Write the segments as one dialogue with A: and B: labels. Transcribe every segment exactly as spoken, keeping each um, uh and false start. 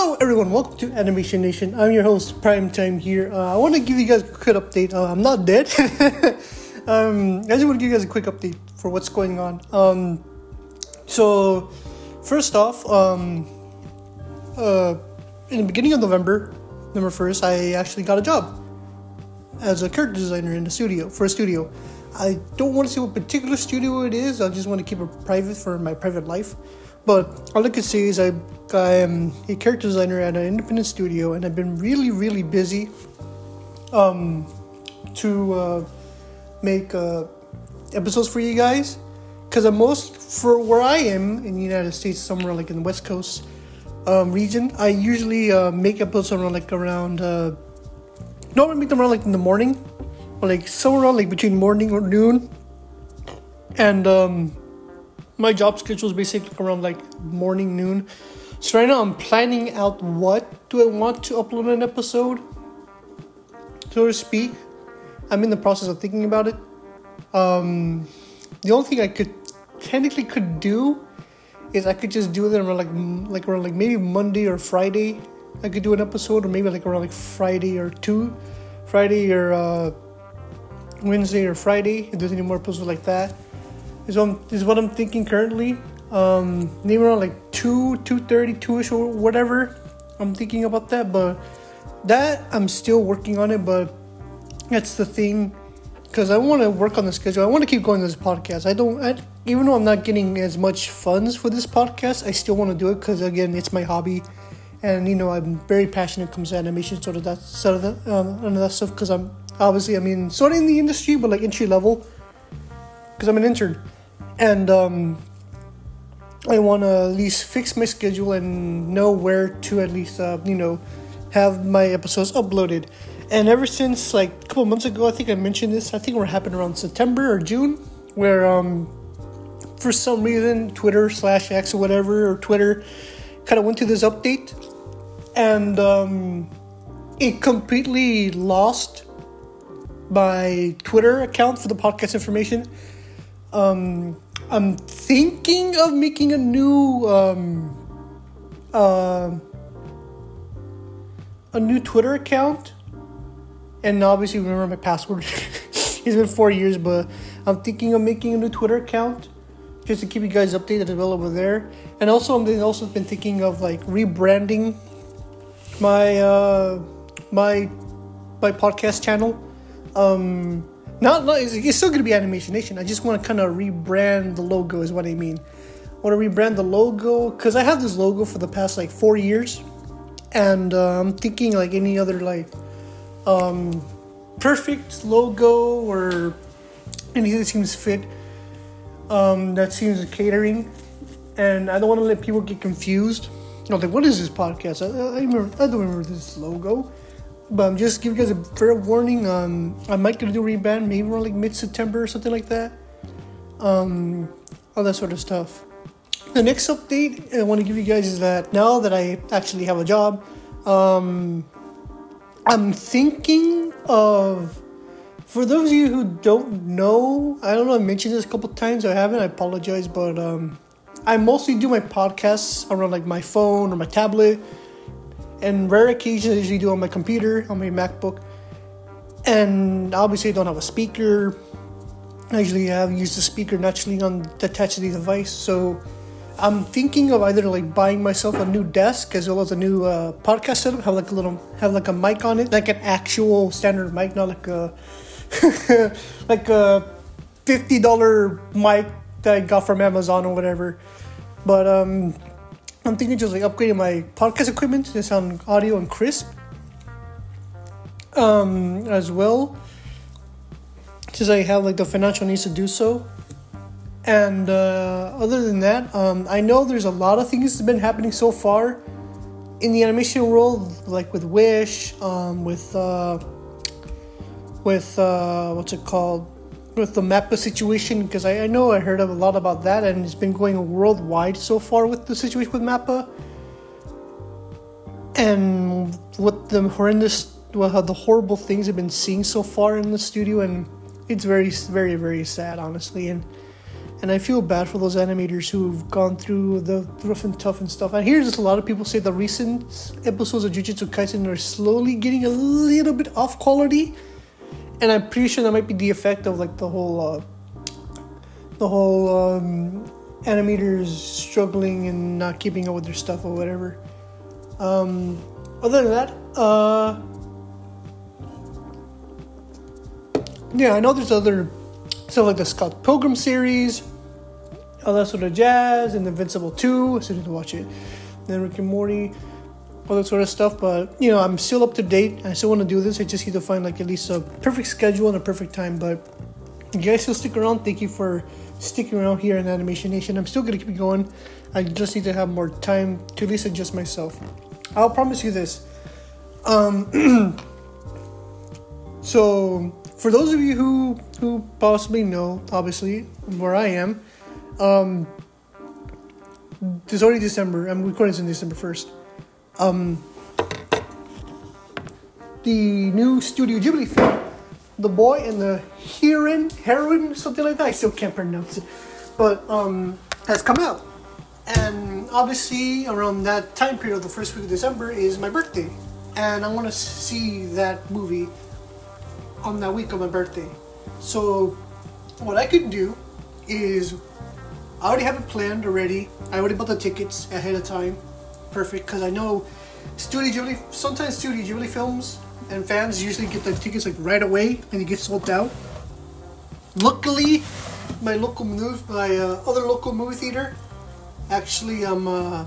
A: Hello everyone, welcome to Animation Nation. I'm your host, Primetime here. Uh, I want to give you guys a quick update. Uh, I'm not dead. um, I just want to give you guys a quick update for what's going on. Um, so, first off, um, uh, in the beginning of November, November first, I actually got a job as a character designer in a studio, for a studio. I don't want to say what particular studio it is. I just want to keep it private for my private life. But all I could say is I, I am a character designer at an independent studio, and I've been really, really busy um, to uh, make uh, episodes for you guys. Because most, for where I am in the United States, somewhere like in the West Coast um, region, I usually uh, make episodes around like around, uh, normally make them around like in the morning, or like somewhere around like between morning or noon. And, um... my job schedule is basically around like morning, noon. So right now I'm planning out what do I want to upload an episode, so to speak. I'm in the process of thinking about it. Um, the only thing I could technically could do is I could just do it around like like around like maybe Monday or Friday. I could do an episode, or maybe like around like Friday or two, Friday or uh, Wednesday or Friday. If there's any more episodes like that. Is what, I'm, is what I'm thinking currently. Um, maybe around like two, two thirty, two-ish or whatever. I'm thinking about that, but that I'm still working on it. But that's the thing, because I want to work on the schedule. I want to keep going this podcast. I don't, I, even though I'm not getting as much funds for this podcast, I still want to do it because again, it's my hobby, and you know I'm very passionate when it comes to animation, sort of that, sort of that, um, and that stuff. Because I'm obviously, I mean, sort of in the industry, but like entry level. Because I'm an intern, and um, I want to at least fix my schedule and know where to at least, uh, you know, have my episodes uploaded. And ever since, like, a couple months ago, I think I mentioned this, I think it happened around September or June, where um, for some reason, Twitter slash X or whatever, or Twitter, kind of went through this update, and um, it completely lost my Twitter account for the podcast information. Um, I'm thinking of making a new, um, uh, a new Twitter account, and obviously remember my password. It's been four years, but I'm thinking of making a new Twitter account just to keep you guys updated as well over there. And also, I'm also been thinking of like rebranding my uh, my my podcast channel. Um. Not, not, it's still going to be Animation Nation. I just want to kind of rebrand the logo is what I mean. I want to rebrand the logo because I have this logo for the past like four years. And uh, I'm thinking like any other like um, perfect logo or anything that seems fit. Um, that seems catering. And I don't want to let people get confused. I was like, what is this podcast? I, I, remember, I don't remember this logo. But I'm just giving you guys a fair warning. Um, I might gonna do a rebrand maybe around like mid-September or something like that. Um, all that sort of stuff. The next update I want to give you guys is that now that I actually have a job, um, I'm thinking of, for those of you who don't know, I don't know, I mentioned this a couple times, I haven't, I apologize, but um, I mostly do my podcasts around like my phone or my tablet. And rare occasions, I usually do on my computer, on my MacBook. And obviously, I don't have a speaker. I usually have used the speaker naturally on attached to the device. So I'm thinking of either like buying myself a new desk as well as a new uh, podcast setup. Have like a little, have like a mic on it, like an actual standard mic, not like a like a fifty dollars mic that I got from Amazon or whatever. But um. I'm thinking just like upgrading my podcast equipment to sound audio and crisp um, as well, since I have like the financial needs to do so. And uh, other than that, um, I know there's a lot of things that's been happening so far in the animation world, like with Wish, um, with uh, with uh, what's it called? With the Mappa situation, because I, I know I heard a lot about that, and it's been going worldwide so far with the situation with Mappa, and what the horrendous, well, the horrible things I've been seeing so far in the studio, and it's very, very, very sad, honestly, and And I feel bad for those animators who've gone through the rough and tough and stuff. I hear just a lot of people say the recent episodes of Jujutsu Kaisen are slowly getting a little bit off quality. And I'm pretty sure that might be the effect of like the whole, uh, the whole um, animators struggling and not keeping up with their stuff or whatever. Um, other than that, uh, yeah, I know there's other stuff like the Scott Pilgrim series, all that sort of jazz, and Invincible two, I still need to watch it. Then Rick and Morty, all that sort of stuff. But, you know, I'm still up to date. I still want to do this. I just need to find, like, at least a perfect schedule and a perfect time. But you guys still stick around. Thank you for sticking around here in Animation Nation. I'm still going to keep it going. I just need to have more time to at least adjust myself. I'll promise you this. Um, so, for those of you who, who possibly know, obviously, where I am, Um, it's already December. I'm recording this on December first. Um, the new Studio Ghibli film, The Boy and the Heron, Heroine, something like that. I still can't pronounce it, but um, has come out. And obviously, around that time period of the first week of December is my birthday, and I want to see that movie on that week of my birthday. So, what I could do is, I already have it planned already. I already bought the tickets ahead of time. Perfect, because I know Studio Ghibli, sometimes Studio Ghibli films and fans usually get the tickets like right away and it gets sold out. Luckily, my local movie, my uh, other local movie theater, actually um uh,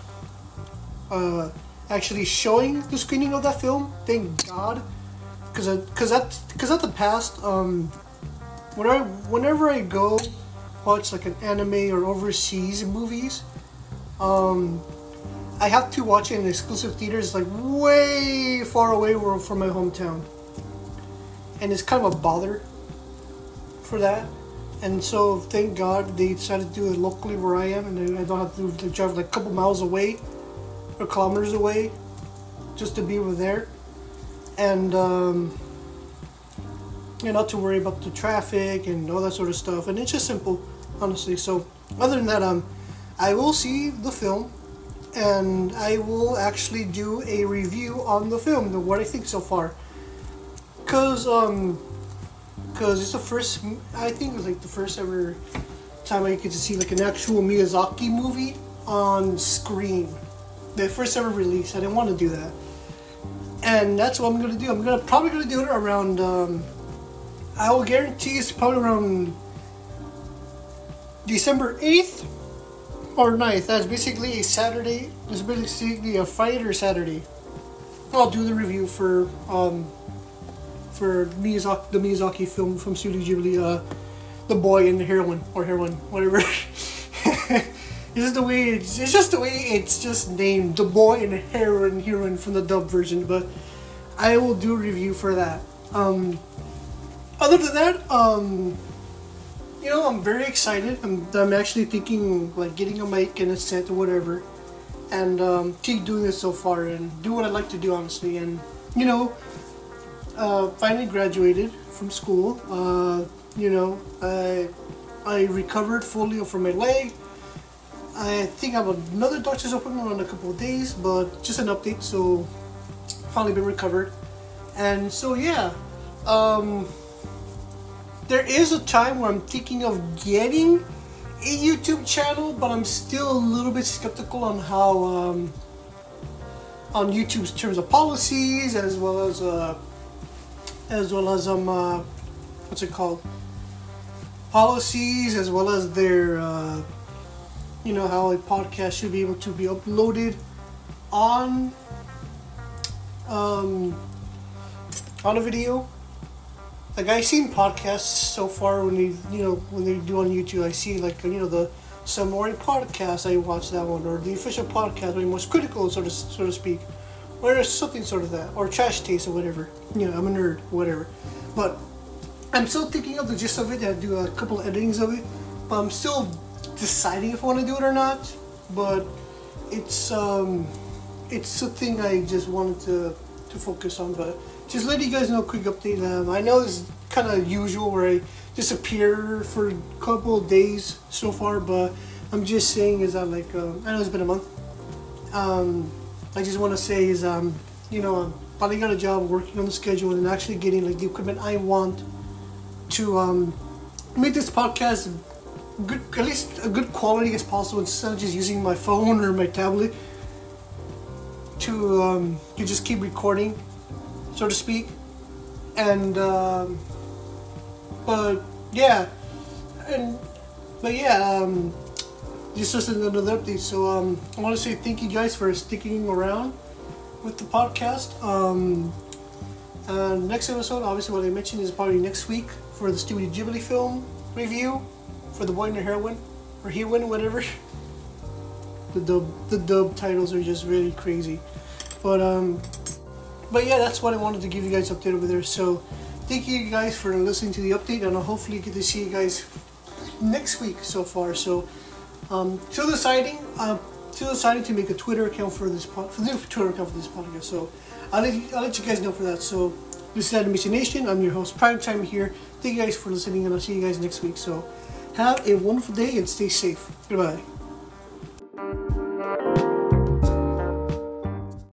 A: uh actually showing the screening of that film. Thank God, because because that because at the past um whenever whenever I go watch like an anime or overseas movies, um, I have to watch it in exclusive theaters like way far away from my hometown, and it's kind of a bother for that. And so thank God they decided to do it locally where I am, and I don't have to like, drive like a couple miles away or kilometers away just to be over there, and um, you know, not to worry about the traffic and all that sort of stuff. And it's just simple, honestly. So other than that, um, I will see the film, and I will actually do a review on the film, the what I think so far. Cause um, cause it's the first, I think it was like the first ever time I get to see like an actual Miyazaki movie on screen. The first ever release. I didn't want to do that, and that's what I'm gonna do. I'm gonna probably gonna do it around. Um, I will guarantee it's probably around December eighth or ninth. That's basically a Saturday. It's basically a Friday or Saturday. I'll do the review for um for Miyazaki, the Miyazaki film from Studio Ghibli, uh, The Boy and the Heroine, or Heroine, whatever. It's just the way it's, it's just the way it's just named, The Boy and the Heroine, Heroine from the dub version. But I will do a review for that. Um, other than that, um, you know, I'm very excited. I'm, I'm actually thinking like getting a mic and a set or whatever, and um, keep doing this so far and do what I like to do, honestly. And you know, uh, finally graduated from school. Uh, you know, I I recovered fully from my leg. I think I have another doctor's appointment in a couple of days, but just an update. So finally been recovered, and so yeah. Um, There is a time where I'm thinking of getting a YouTube channel, but I'm still a little bit skeptical on how, um, on YouTube's terms of policies, as well as, uh, as well as, um, uh, what's it called? Policies, as well as their, uh, you know, how a podcast should be able to be uploaded on, um, on a video. Like, I've seen podcasts so far when they, you know, when they do on YouTube. I see, like, you know, the Samurai podcast, I watch that one, or the official podcast, or most critical, so to, so to speak, or something sort of that, or Trash Taste, or whatever. You know, I'm a nerd, whatever. But I'm still thinking of the gist of it, and I do a couple of editings of it, but I'm still deciding if I want to do it or not. But it's, um, it's something I just wanted to, to focus on, but just letting you guys know a quick update. Um, I know this is kind of usual where I disappear for a couple of days so far, but I'm just saying is that like uh, I know it's been a month. Um, I just want to say is um, you know, I finally got a job working on the schedule and actually getting like the equipment I want to um, make this podcast good, at least a good quality as possible, instead of just using my phone or my tablet to um, to just keep recording, so to speak. And um, but yeah, and but yeah, um, just listen to another update. So um, I want to say thank you guys for sticking around with the podcast. Um, uh, next episode, obviously, what I mentioned is probably next week for the Studio Ghibli film review for The Boy and the Heroine, or Heroine, whatever. The dub, the dub titles are just really crazy, but um, but yeah, that's what I wanted to give you guys update over there. So thank you guys for listening to the update, and I'll hopefully get to see you guys next week so far. So um, still deciding, uh, still deciding to make a Twitter account for this pod, for the Twitter account for this podcast. So I'll let you, I'll let you guys know for that. So this is Animation Nation. I'm your host Primetime here. Thank you guys for listening, and I'll see you guys next week. So have a wonderful day and stay safe. Goodbye.